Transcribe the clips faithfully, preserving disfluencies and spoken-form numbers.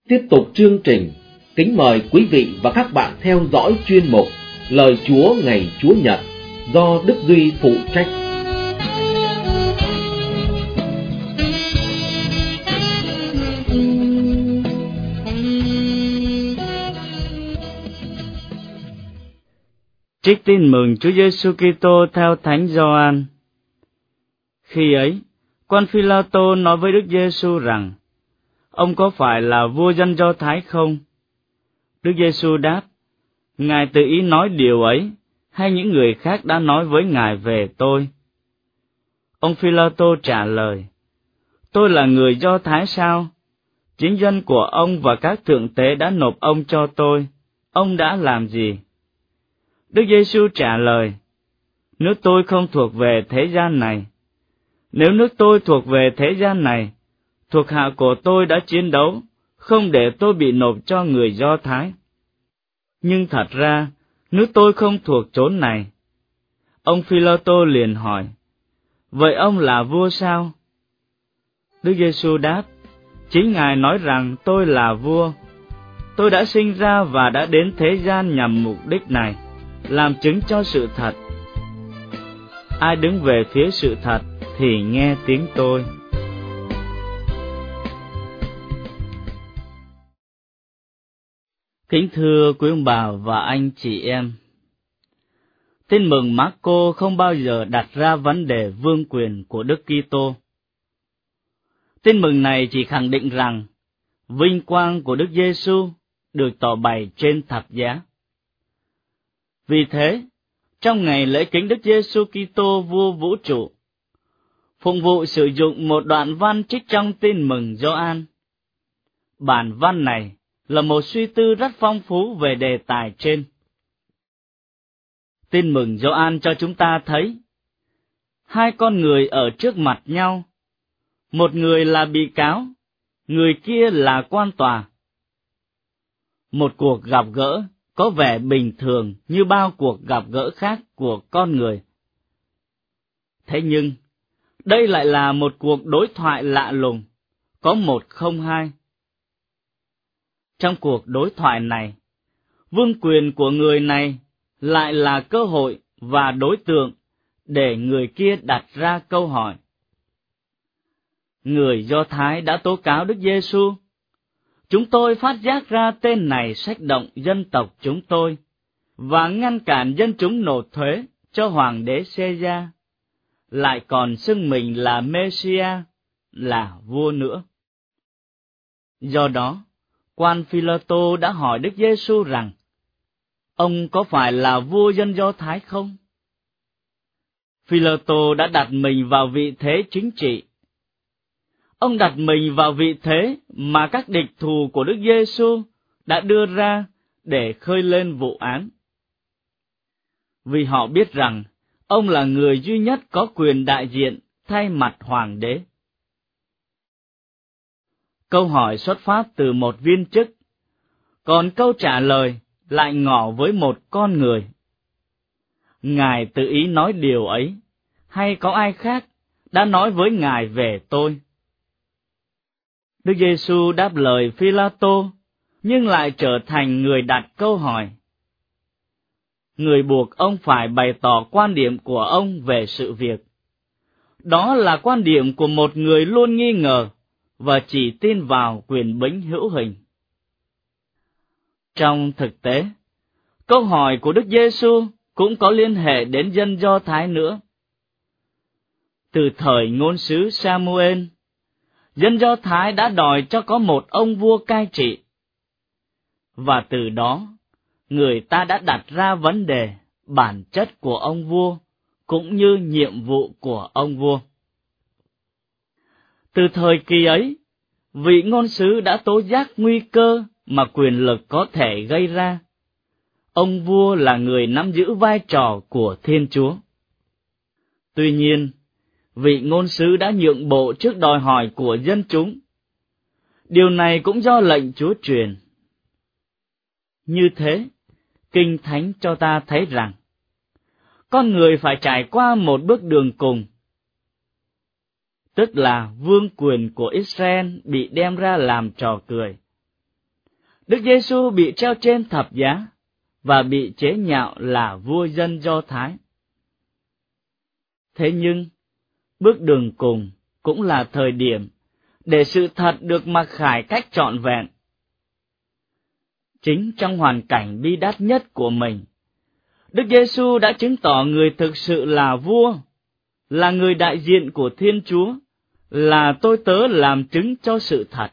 Tiếp tục chương trình, kính mời quý vị và các bạn theo dõi chuyên mục Lời Chúa ngày Chúa Nhật do Đức Duy phụ trách. Trích tin mừng Chúa Giêsu Kitô theo Thánh Gioan. Khi ấy, quan Phi-la-tô nói với Đức Giêsu rằng: Ông có phải là vua dân Do Thái không? Đức Giêsu đáp: Ngài tự ý nói điều ấy, hay những người khác đã nói với Ngài về tôi? Ông Phi-la-tô trả lời: Tôi là người Do Thái sao? Chính dân của ông và các thượng tế đã nộp ông cho tôi. Ông đã làm gì? Đức Giêsu trả lời: Nước tôi không thuộc về thế gian này. Nếu nước tôi thuộc về thế gian này, thuộc hạ của tôi đã chiến đấu, không để tôi bị nộp cho người Do Thái. Nhưng thật ra, nước tôi không thuộc chốn này. Ông Phi-la-tô liền hỏi: Vậy ông là vua sao? Đức Giêsu đáp: Chính Ngài nói rằng tôi là vua. Tôi đã sinh ra và đã đến thế gian nhằm mục đích này, làm chứng cho sự thật. Ai đứng về phía sự thật thì nghe tiếng tôi. Kính thưa quý ông bà và anh chị em, Tin mừng Mác-cô không bao giờ đặt ra vấn đề vương quyền của Đức Kitô. Tin mừng này chỉ khẳng định rằng vinh quang của Đức Giêsu được tỏ bày trên thập giá. Vì thế, trong ngày lễ kính Đức Giêsu Kitô vua vũ trụ, phụng vụ sử dụng một đoạn văn trích trong Tin mừng Gioan. Bản văn này là một suy tư rất phong phú về đề tài trên. Tin mừng Gioan cho chúng ta thấy hai con người ở trước mặt nhau, một người là bị cáo, người kia là quan tòa. Một cuộc gặp gỡ có vẻ bình thường như bao cuộc gặp gỡ khác của con người. Thế nhưng, đây lại là một cuộc đối thoại lạ lùng, có một không hai. Trong cuộc đối thoại này, vương quyền của người này lại là cơ hội và đối tượng để người kia đặt ra câu hỏi. Người Do Thái đã tố cáo Đức Giêsu: Chúng tôi phát giác ra tên này xách động dân tộc chúng tôi và ngăn cản dân chúng nộp thuế cho hoàng đế Xê-gia, lại còn xưng mình là Mê-si-a, là vua nữa. Do đó, quan Phi-la-tô đã hỏi Đức Giêsu rằng: Ông có phải là vua dân Do Thái không? Phi-la-tô đã đặt mình vào vị thế chính trị. Ông đặt mình vào vị thế mà các địch thù của Đức Giêsu đã đưa ra để khơi lên vụ án. Vì họ biết rằng ông là người duy nhất có quyền đại diện thay mặt hoàng đế. Câu hỏi xuất phát từ một viên chức, còn câu trả lời lại ngỏ với một con người. Ngài tự ý nói điều ấy, hay có ai khác đã nói với Ngài về tôi? Đức Giêsu đáp lời Phi-la-tô, nhưng lại trở thành người đặt câu hỏi. Người buộc ông phải bày tỏ quan điểm của ông về sự việc. Đó là quan điểm của một người luôn nghi ngờ và chỉ tin vào quyền bính hữu hình. Trong thực tế, câu hỏi của Đức Giêsu cũng có liên hệ đến dân Do Thái nữa. Từ thời ngôn sứ Sa-mu-ên, dân Do Thái đã đòi cho có một ông vua cai trị. Và từ đó, người ta đã đặt ra vấn đề bản chất của ông vua, cũng như nhiệm vụ của ông vua. Từ thời kỳ ấy, vị ngôn sứ đã tố giác nguy cơ mà quyền lực có thể gây ra. Ông vua là người nắm giữ vai trò của Thiên Chúa. Tuy nhiên, vị ngôn sứ đã nhượng bộ trước đòi hỏi của dân chúng. Điều này cũng do lệnh Chúa truyền. Như thế, Kinh Thánh cho ta thấy rằng, con người phải trải qua một bước đường cùng, tức là vương quyền của Israel bị đem ra làm trò cười, Đức Giêsu bị treo trên thập giá và bị chế nhạo là vua dân Do Thái. Thế nhưng, bước đường cùng cũng là thời điểm để sự thật được mặc khải cách trọn vẹn. Chính trong hoàn cảnh bi đát nhất của mình, Đức Giêsu đã chứng tỏ người thực sự là vua, là người đại diện của Thiên Chúa, là tôi tớ làm chứng cho sự thật.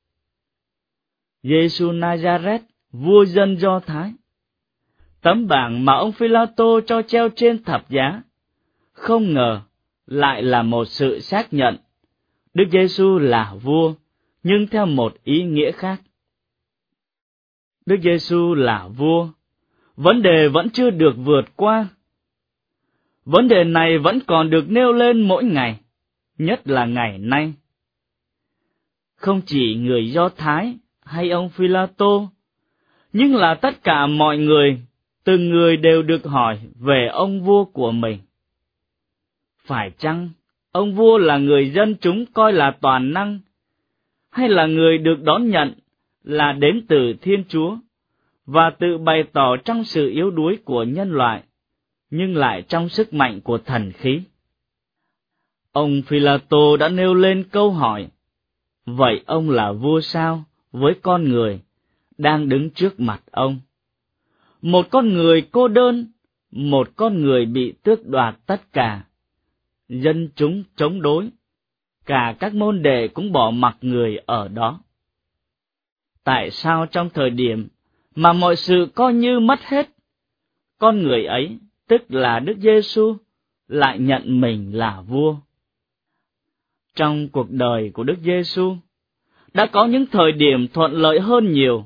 Giêsu Nazareth, vua dân Do Thái. Tấm bảng mà ông Phi-la-tô cho treo trên thập giá, không ngờ lại là một sự xác nhận Đức Giêsu là vua, nhưng theo một ý nghĩa khác. Đức Giêsu là vua, vấn đề vẫn chưa được vượt qua. Vấn đề này vẫn còn được nêu lên mỗi ngày, nhất là ngày nay. Không chỉ người Do Thái hay ông Phi-la-tô, nhưng là tất cả mọi người, từng người đều được hỏi về ông vua của mình. Phải chăng ông vua là người dân chúng coi là toàn năng, hay là người được đón nhận là đến từ Thiên Chúa, và tự bày tỏ trong sự yếu đuối của nhân loại, nhưng lại trong sức mạnh của thần khí? Ông Phi-la-tô đã nêu lên câu hỏi, vậy ông là vua sao với con người đang đứng trước mặt ông? Một con người cô đơn, một con người bị tước đoạt tất cả, dân chúng chống đối, cả các môn đệ cũng bỏ mặc người ở đó. Tại sao trong thời điểm mà mọi sự coi như mất hết, con người ấy, tức là Đức Giêsu, lại nhận mình là vua? Trong cuộc đời của Đức Giêsu đã có những thời điểm thuận lợi hơn nhiều.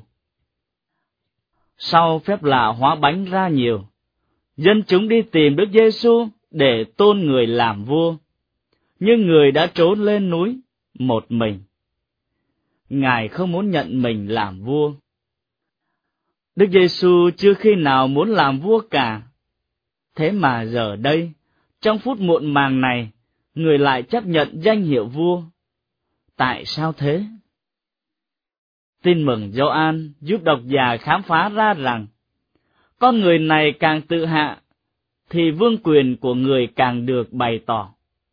Sau phép lạ hóa bánh ra nhiều, dân chúng đi tìm Đức Giêsu để tôn người làm vua, nhưng người đã trốn lên núi một mình. Ngài không muốn nhận mình làm vua. Đức Giêsu chưa khi nào muốn làm vua cả. Thế mà giờ đây, trong phút muộn màng này, người lại chấp nhận danh hiệu vua. Tại sao thế? Tin mừng Gioan giúp độc giả khám phá ra rằng, con người này càng tự hạ, thì vương quyền của người càng được bày tỏ.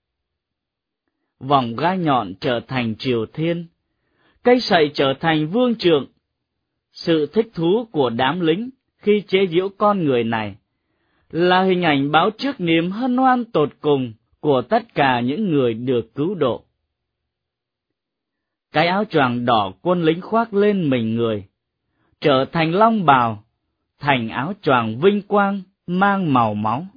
Vòng gai nhọn trở thành triều thiên, cây sậy trở thành vương trượng. Sự thích thú của đám lính khi chế giễu con người này là hình ảnh báo trước niềm hân hoan tột cùng của tất cả những người được cứu độ. Cái áo choàng đỏ quân lính khoác lên mình người, trở thành long bào, thành áo choàng vinh quang mang màu máu.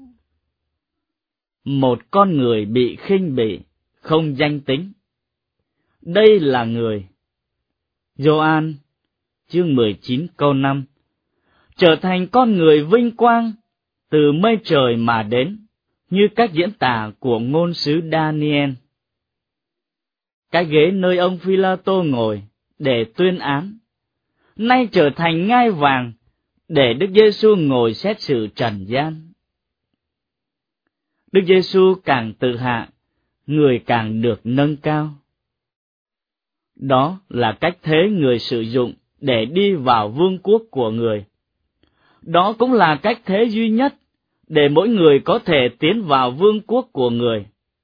Một con người bị khinh bỉ, không danh tính. Đây là người. Gioan chương mười chín câu năm, trở thành con người vinh quang, từ mây trời mà đến, như các diễn tả của ngôn sứ Daniel. Cái ghế nơi ông Phi-la-tô ngồi để tuyên án, nay trở thành ngai vàng để Đức Giêsu ngồi xét xử trần gian. Đức Giêsu càng tự hạ, người càng được nâng cao. Đó là cách thế người sử dụng để đi vào vương quốc của người. Đó cũng là cách thế duy nhất để mỗi người có thể tiến vào vương quốc của người.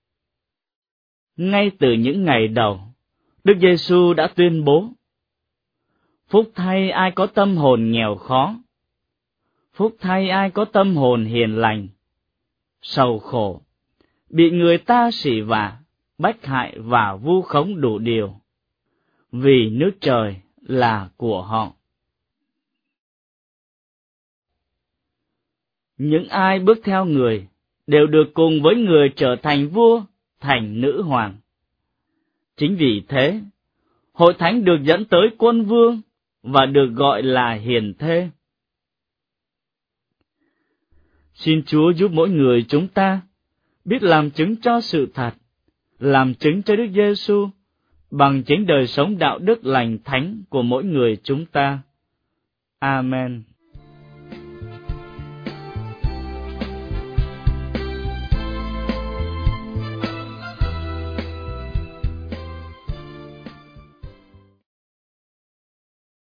Ngay từ những ngày đầu, Đức Giêsu đã tuyên bố: phúc thay ai có tâm hồn nghèo khó, phúc thay ai có tâm hồn hiền lành, sầu khổ, bị người ta sỉ vả, bách hại và vu khống đủ điều, vì nước trời là của họ. Những ai bước theo người đều được cùng với người trở thành vua, thành nữ hoàng. Chính vì thế, hội thánh được dẫn tới quân vương và được gọi là hiền thê. Xin Chúa giúp mỗi người chúng ta biết làm chứng cho sự thật, làm chứng cho Đức Giêsu bằng chính đời sống đạo đức lành thánh của mỗi người chúng ta. Amen.